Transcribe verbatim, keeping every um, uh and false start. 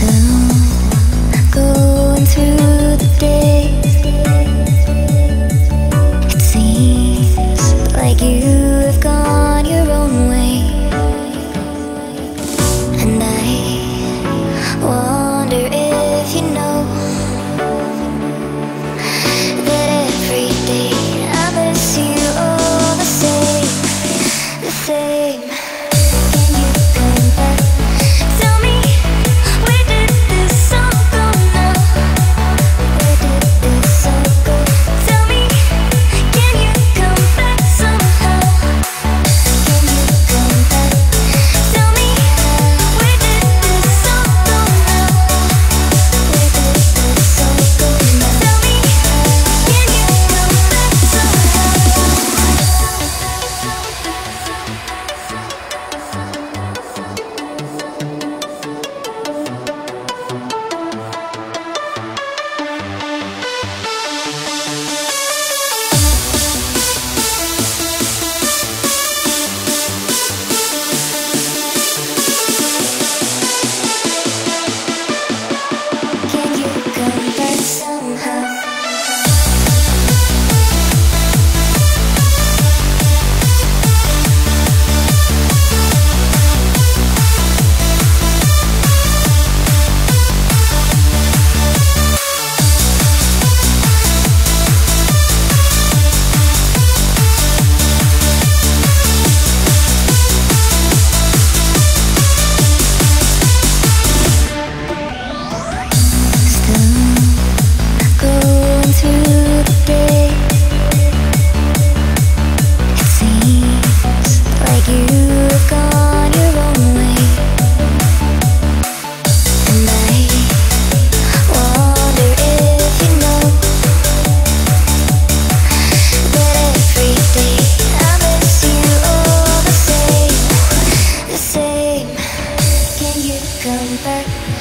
Going through the days, it seems like you have gone your own way, and I wonder if you know that every day I miss you all the same, the same. Can you come back? Tell me, where did this all go now? Where did this all go? Tell me, can you come back somehow? Can you come back? Tell me, where did this all go now? Where did this all go now? Tell me, can you come back somehow? Can you come back somehow? Going through the day, it seems like you have gone your own way, and I wonder if you know that every day I miss you all the same, the same. Can you come back?